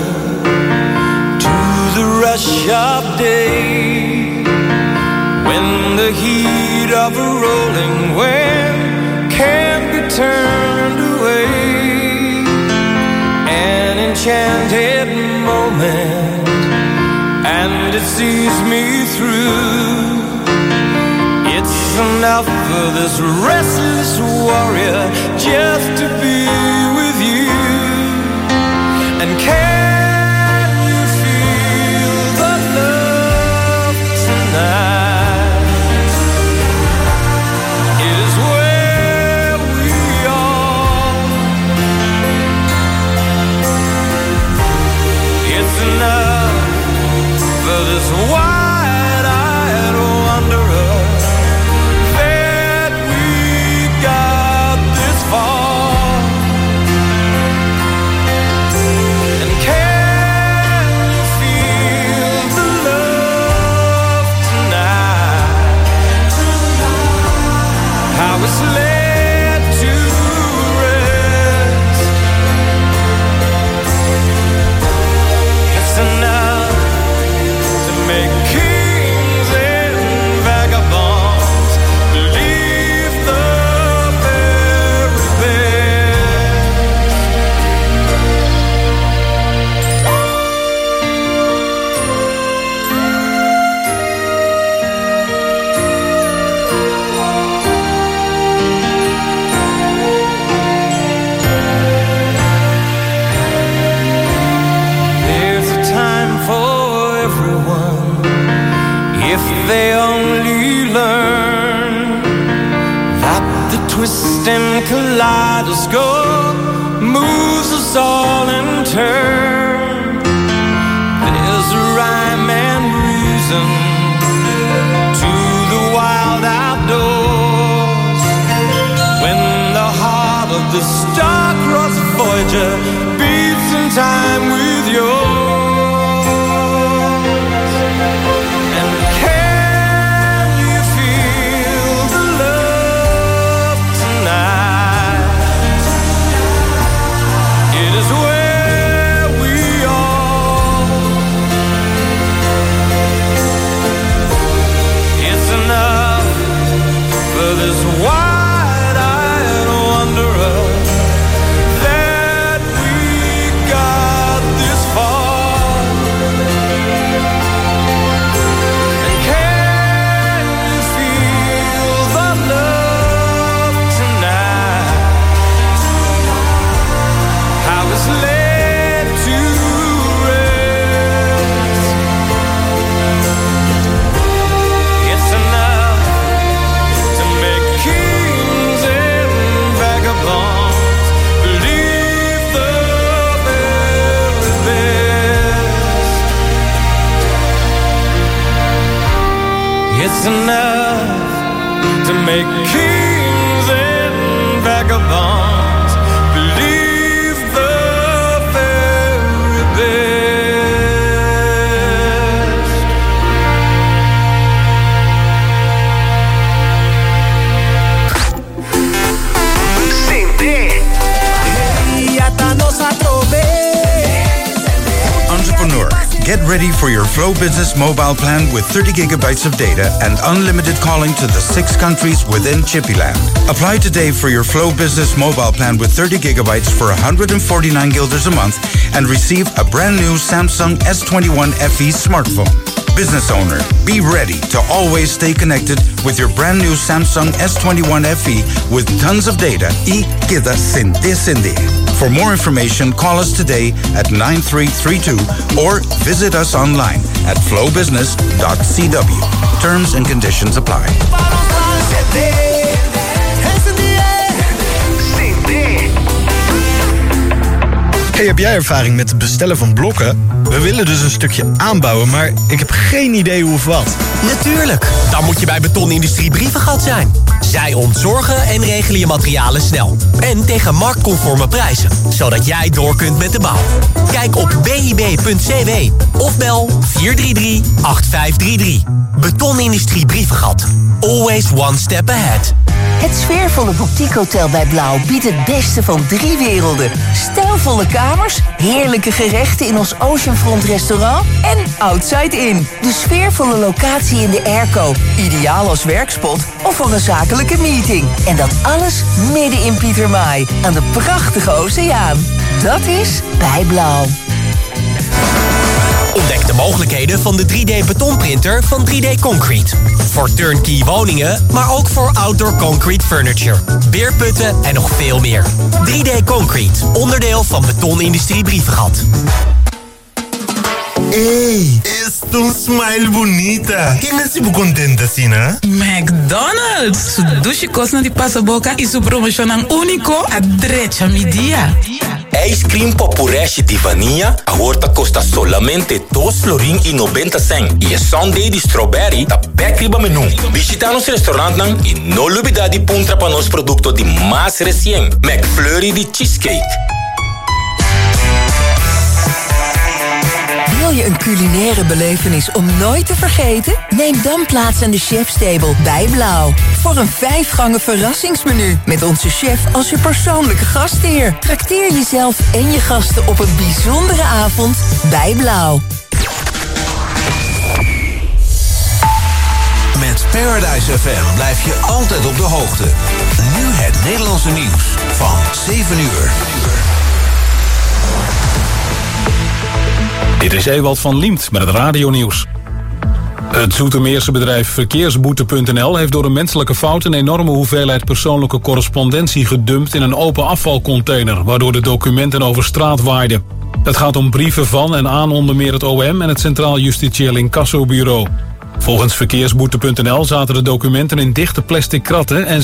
[SPEAKER 14] to the rush of day, when the heat of a rolling wind can't be turned away. An enchanted moment and it sees me through. It's enough for this restless warrior just to be with you. And can you feel the love tonight? It is where we are. It's enough for this wide-eyed wanderer that we got this far. And can you feel the love tonight? How it's led to rest. It's enough to make kings and vagabonds believe the very best. There's a time for everyone if they only learn that the twist and kaleidoscope moves us all in turn. There's a rhyme and reason to the wild outdoors when the heart of the star-crossed Voyager beats in time with yours. And can you feel the love tonight? It is where we are. It's enough for this wide-eyed wanderer that we got this far. And can you feel the love tonight? How it's led to rest. It's enough to make kings and vagabonds believe the very best. It's enough to make kings and vagabonds believe the very best.
[SPEAKER 4] Entrepreneur, get ready for your Flow Business mobile plan with thirty gigabytes of data and unlimited calling to the six countries within Chippyland. Apply today for your Flow Business mobile plan with thirty gigabytes for one hundred forty-nine guilders a month and receive a brand new Samsung S twenty-one F E smartphone. Business owner, be ready to always stay connected with your brand new Samsung S twenty-one F E with tons of data y queda Cindy Cindy. For more information, call us today at nine three three two or visit us online at flow business dot c w. Terms and conditions apply.
[SPEAKER 6] Hey, heb jij ervaring met het bestellen van blokken? We willen dus een stukje aanbouwen, maar ik heb geen idee hoe of wat.
[SPEAKER 23] Natuurlijk, dan moet je bij Betonindustrie Brievengat zijn. Zij ontzorgen en regelen je materialen snel. En tegen marktconforme prijzen, zodat jij door kunt met de bouw. Kijk op b i b punt c w of bel vier drie drie acht vijf drie drie. Betonindustrie Brievengat. Always one step ahead.
[SPEAKER 24] Het sfeervolle boutiquehotel bij Blauw biedt het beste van drie werelden. Stijlvolle kamers, heerlijke gerechten in ons Oceanfront restaurant en Outside Inn. De sfeervolle locatie in de airco, ideaal als werkspot of voor een zakelijke meeting. En dat alles midden in Pietermaai, aan de prachtige oceaan. Dat is bij Blauw.
[SPEAKER 23] Ontdek De mogelijkheden van de drie D betonprinter van drie D Concrete. Voor turnkey woningen, maar ook voor outdoor concrete furniture. Beerputten en nog veel meer. drie D Concrete, onderdeel van Betonindustrie Brievengat.
[SPEAKER 2] Hey, es tu smile bonita. ¿Quién es tu contenta, Sina?
[SPEAKER 8] McDonald's. Su douche kost di pasaboca e su promotion único a drecha mi dia.
[SPEAKER 10] Ice cream popureshi di vanilla a horta costa solamente dos florin y noventa cent. Y el sundae di strawberry da backriba menu. Visita nos restaurant nang y no olvida di puntra pa nos producto di más recién. McFlurry di cheesecake.
[SPEAKER 24] Wil je een culinaire belevenis om nooit te vergeten? Neem dan plaats aan de chefstable bij Blauw. Voor een vijfgangen verrassingsmenu. Met onze chef als je persoonlijke gastheer. Trakteer jezelf en je gasten op een bijzondere avond bij Blauw.
[SPEAKER 7] Met Paradise F M blijf je altijd op de hoogte. Nu het Nederlandse nieuws van zeven uur.
[SPEAKER 13] Dit is Ewald van Liemt met het radionieuws. Het Zoetermeerse bedrijf Verkeersboete punt n l heeft door een menselijke fout een enorme hoeveelheid persoonlijke correspondentie gedumpt in een open afvalcontainer, waardoor de documenten over straat waaiden. Het gaat om brieven van en aan onder meer het O M en het Centraal Justitieel Incassobureau. Volgens Verkeersboete punt n l zaten de documenten in dichte plastic kratten en